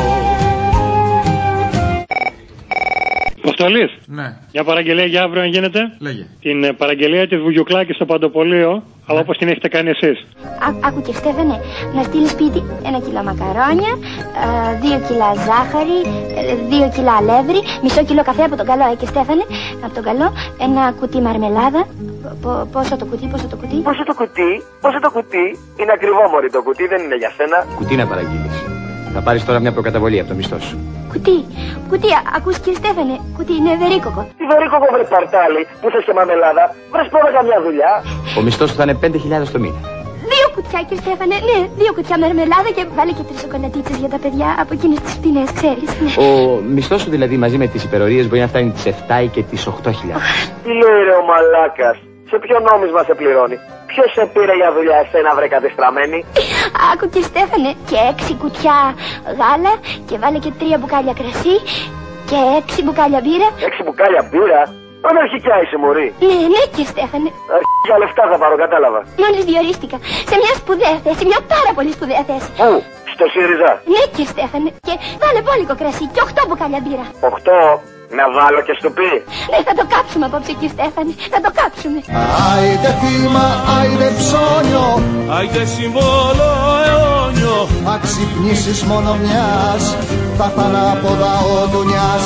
Αποστολής. Ναι. Μια παραγγελία για αύριο, αν γίνεται. Λέγε. Την παραγγελία της Βουγιουκλάκη στο Παντοπολείο, αλλά όπως την έχετε κάνει εσείς. Άκου και Στέφανε, να στείλει σπίτι 1 κιλό μακαρόνια, 2 κιλά ζάχαρη, 2 κιλά αλεύρι, μισό κιλό καφέ από τον καλό, και Στέφανε, από τον καλό, 1 κουτί μαρμελάδα. Πόσο το κουτί? Πόσο το κουτί? Είναι ακριβό μωρή το κουτί, δεν είναι για σένα. Κουτί να παραγγείλεις. Θα πάρεις τώρα μια προκαταβολή από το μισθό σου. Κουτί, ακούς κύριε Στέφανε, κουτί είναι βερίκοκο. Τι βερίκοκο βρε παρτάλι, που θες και μαμελάδα, βρες πρώτα καμιά δουλειά. Ο μισθός σου θα είναι 5.000 το μήνα. 2 κουτιά κύριε Στέφανε, ναι, 2 κουτιά μαρμελάδα και βάλε και 3 σοκολατίτσες για τα παιδιά από εκείνες τις φτηνές, ξέρεις. Ο μισθός σου δηλαδή μαζί με τις υπερορίες μπορεί να φτάνει τις 7 ή και τις 8.000. Τι λέει ρε ο μαλάκας, σε ποιο νόμισμα σε πληρώνει? Ποιος σε πήρε για δουλειά εσένα βρε κατεστραμμένη? Άκου κύριε Στέφανε, και 6 κουτιά γάλα και βάλε και 3 μπουκάλια κρασί και 6 μπουκάλια μπύρα. 6 μπουκάλια μπύρα? Όταν αρχικά είσαι μωρή. Ναι κύριε Στέφανε. Αρχικά λεφτά θα πάρω, κατάλαβα. Μόλις διορίστηκα σε μια σπουδαία θέση, μια πάρα πολύ σπουδαία θέση. Πού? Στο ΣΥΡΙΖΑ? Ναι κύριε Στέφανε, και βάλε μπόλικο κρασί και 8 μπουκάλια μπύρα. 8? Να βάλω και στο πει. Ναι, θα το κάψουμε απόψε κύριε Στέφανε, θα το κάψουμε. Άιντε θύμα, άιντε ψώνιο, άιντε συμβόλο αιώνιο, αξυπνήσεις μόνο μιας, θα θανάποδα ο Δουνιάς.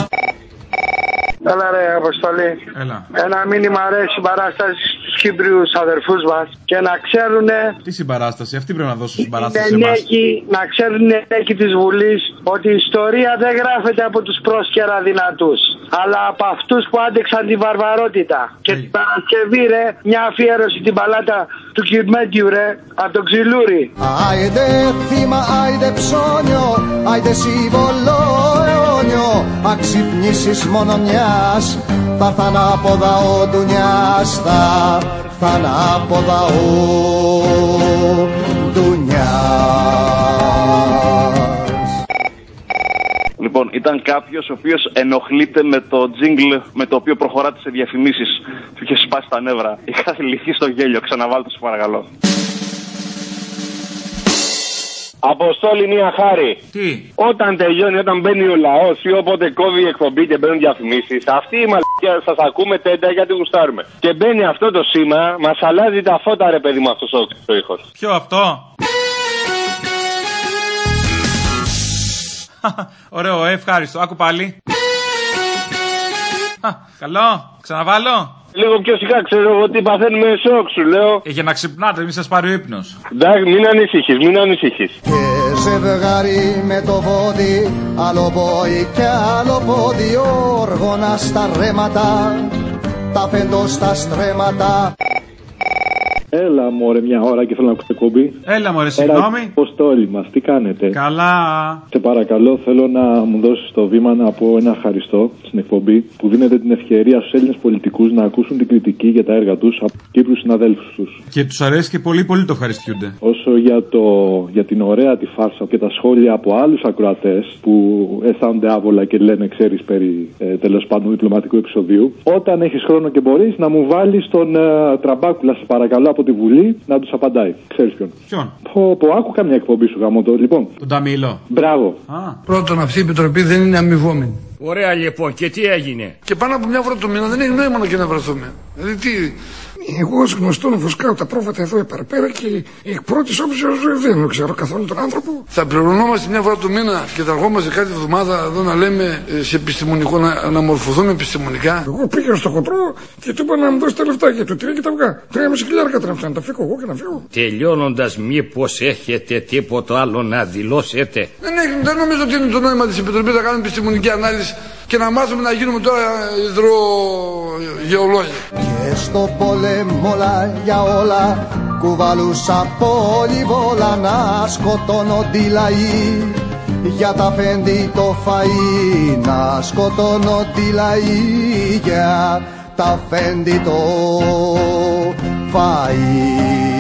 Έλα ρε Αποστολή. Έλα. Ένα μήνυμα ρε συμπαράσταση στους Κύπριους αδερφούς μας και να ξέρουνε. Τι συμπαράσταση, αυτή πρέπει να δώσω συμπαράσταση σε εμάς. Να ξέρουν οι ενέχοι της Βουλής ότι η ιστορία δεν γράφεται από τους πρόσκαιρα δυνατούς, αλλά από αυτούς που άντεξαν τη βαρβαρότητα. Και την Παρασκευή ρε, μια αφιέρωση την παλάτα του Κυρμέντιου ρε, από τον Ξυλούρη. Άιντε θύμα, άιντε ψώνιο, άιντε σύμβολο αιώνιο, αξυπνήσεις μόνο μιας, θα έρθ' ανάποδα ο Ντουνιάς, θα έρθ' ανάποδα ο Ντουνιάς. Λοιπόν, ήταν κάποιος ο οποίος ενοχλείται με το τζίγκλ με το οποίο προχωράτε σε διαφημίσεις. Του είχε σπάσει τα νεύρα. Είχα θλιχθεί στο γέλιο. Ξαναβάλτε σου παρακαλώ. Αποστόλη, μία χάρη. Τι? Όταν τελειώνει, όταν μπαίνει ο λαός ή όποτε κόβει η εκπομπή και μπαίνουν διαφημίσεις, αυτή η μαλακιά σας ακούμε τέντα γιατί γουστάρουμε. Και μπαίνει αυτό το σήμα, μας αλλάζει τα φώτα ρε παιδί μου αυτός ο ήχος. Ποιο αυτό? Ωραίο, ευχάριστο. Άκου πάλι. Καλό, ξαναβάλω. Λίγο πιο σιγά, ξέρω εγώ τι παθαίνουμε σοκ, σου λέω. Για να ξυπνάτε, μην σας πάρει ο ύπνος. Εντάξει, μην ανησυχείς, μην ανησυχείς. Και ζευγάρι με το βόδι, άλλο πόη και άλλο πόδι, όργωνα στα ρέματα, τα φέντο στα στρέμματα. Έλα μωρέ μια ώρα και θέλω να ακούσω εκπομπή. Έλα μωρέ, συγγνώμη. Αποστόλη μας, τι κάνετε? Καλά. Σε παρακαλώ, θέλω να μου δώσεις το βήμα να πω ένα ευχαριστώ στην εκπομπή που δίνετε την ευκαιρία στους Έλληνες πολιτικούς να ακούσουν την κριτική για τα έργα τους από Κύπρους συναδέλφους τους. Και τους αρέσει και πολύ πολύ το ευχαριστιούνται. Όσο για την ωραία τη φάρσα και τα σχόλια από άλλους ακροατές που αισθάνονται άβολα και λένε ξέρεις περί τέλος πάντων διπλωματικού επεισοδίου, όταν έχεις χρόνο και μπορείς να μου βάλεις τον Τραμπάκουλα, σε παρακαλώ, από τη Βουλή να τους απαντάει. Ξέρεις ποιον? Άκου καμιά εκπομπή σου γαμώτο, λοιπόν. Τον Ταμίλο. Μπράβο. Πρώτον, αυτή η επιτροπή δεν είναι αμοιβόμενη. Ωραία λοιπόν, και τι έγινε? Και πάνω από μια φορά το μήνα δεν έχει νόημα να και να βρεθούμε. Δηλαδή τι. Εγώ ως γνωστόν βοσκάω τα πρόβατα εδώ επαρπέρα και εκ πρώτης όψεως δεν ξέρω καθόλου τον άνθρωπο. Θα πληρωνόμαστε μια φορά το μήνα και θα ερχόμαστε κάθε εβδομάδα εδώ να λέμε σε επιστημονικό, να μορφωθούμε επιστημονικά. Εγώ πήγα στο χοντρό και του είπα να μου δώσει τα λεφτά για το 3 και τα αυγά. 3.500 ήταν αυτά, να τα φύγω εγώ και να φύγω. Τελειώνοντας, μήπως έχετε τίποτα άλλο να δηλώσετε? Δεν νομίζω ότι είναι το νόημα της Επιτροπής να κάνουμε επιστημονική ανάλυση και να μάθουμε να γίνουμε τώρα υδρογεολόγοι. Και στο πόλεμο όλα για όλα κουβαλούσα πολυβόλα να σκοτώνονται οι λαοί. Για τα φέντη το φαΐ να σκοτώνονται οι λαοί. Για τα φέντη το φαΐ.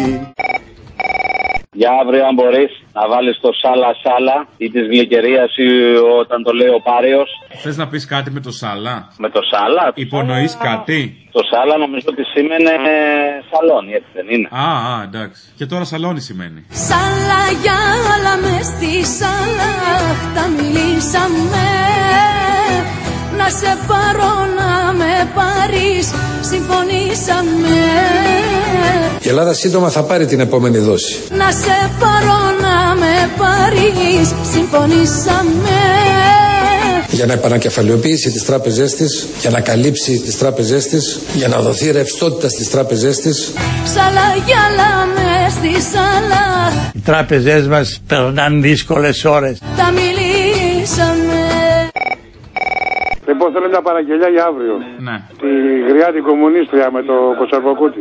Για αύριο, αν μπορείς, να βάλεις το σάλα σάλα ή της γλυκερίας ή όταν το λέει ο Πάριος. Θες να πεις κάτι με το σάλα? Με το σάλα? Υπονοείς κάτι? Το σάλα νομίζω ότι σήμαινε σαλόνι, έτσι δεν είναι? Α, εντάξει. Και τώρα σαλόνι σημαίνει. Σάλα για άλλα μες στη σάλα τα μιλήσαμε. Να σε πάρω να με πάρεις, συμφωνήσαμε. Η Ελλάδα σύντομα θα πάρει την επόμενη δόση. Να σε πάρω να με πάρεις, συμφωνήσαμε. Για να επανακεφαλαιοποιήσει τις τράπεζές της, για να καλύψει τις τράπεζές της, για να δοθεί ρευστότητα στις τράπεζές της. Σάλα γυαλά μες στη σάλα. Οι τράπεζές μας περνάνε δύσκολες ώρες. Τα μιλήσαμε. Λοιπόν, θέλω μια παραγγελιά για αύριο. Ναι. Τη γριά την κομμουνίστρια με το Κοτσαρβοκούτη.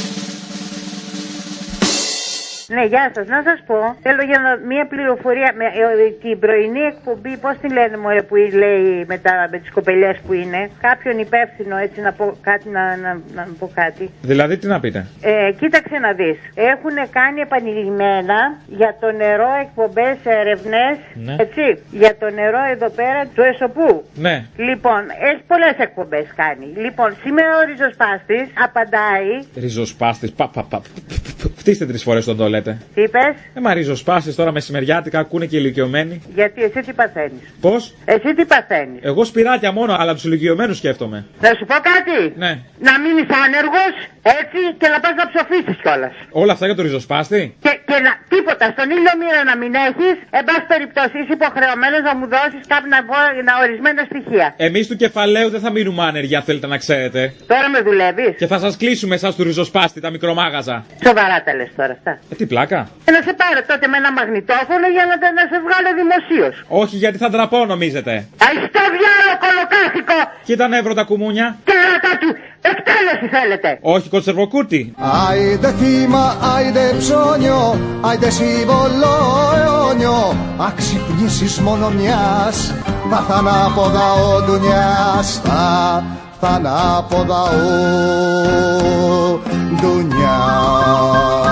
Ναι, γεια σας. Να σας πω, θέλω για μια πληροφορία. Την πρωινή εκπομπή, πώς τη λένε μωρέ, που λέει με τις κοπελιές που είναι. Κάποιον υπεύθυνο, έτσι να πω κάτι, να πω κάτι. Δηλαδή, τι να πείτε? Κοίταξε να δεις. Έχουν κάνει επανειλημμένα για το νερό εκπομπές, έρευνες. Ναι. Έτσι. Για το νερό εδώ πέρα του Εσωπού. Ναι. Λοιπόν, έχει πολλές εκπομπές κάνει. Λοιπόν, σήμερα ο ριζοσπάστης απαντάει. Ριζοσπάστης, Φτύστε 3 φορές τον το λέτε. Τι είπες? Μα ριζοσπάστης τώρα μεσημεριάτικα ακούνε και ηλικιωμένοι. Γιατί εσύ τι παθαίνεις? Πώς? Εσύ τι παθαίνεις? Εγώ σπυράκια μόνο, αλλά τους ηλικιωμένους σκέφτομαι. Να σου πω κάτι? Ναι. Να μείνεις άνεργος, έτσι, και να πας να ψοφήσεις κιόλας. Όλα αυτά για το ριζοσπάστη? Και τίποτα, στον ήλιο μοίρα να μην έχεις, εν πάση περιπτώσει είσαι υποχρεωμένος να μου δώσεις κάποια ορισμένα στοιχεία. Εμείς του κεφαλαίου δεν θα μείνουμε άνεργοι, αν θέλετε να ξέρετε. Τώρα με δουλεύεις? Και θα σας κλείσουμε εσάς του ριζοσπάστη, τα μικρομάγαζα. Σοβαρά τα λες τώρα αυτά? Τι πλάκα? Να σε πάρω τότε με ένα μαγνητόφωνο για να σε βγάλω δημοσίως. Όχι, γιατί θα ντραπώ, νομίζετε. Αϊστό διάλο κολοκάθικο! Κοίτα νεύρο τα κουμούνια. Και ράτα του, εκτέλεση θέλετε. Όχι, Κοτσερβοκούτη. Άιντε θύμα, άιντε ψώνιο, άιντε σύμβολο αιώνιο. Αξυπνήσεις μόνο μιας, τα θανάποδα ο ντουνιάς, τα θανάποδα ο ντουνιάς.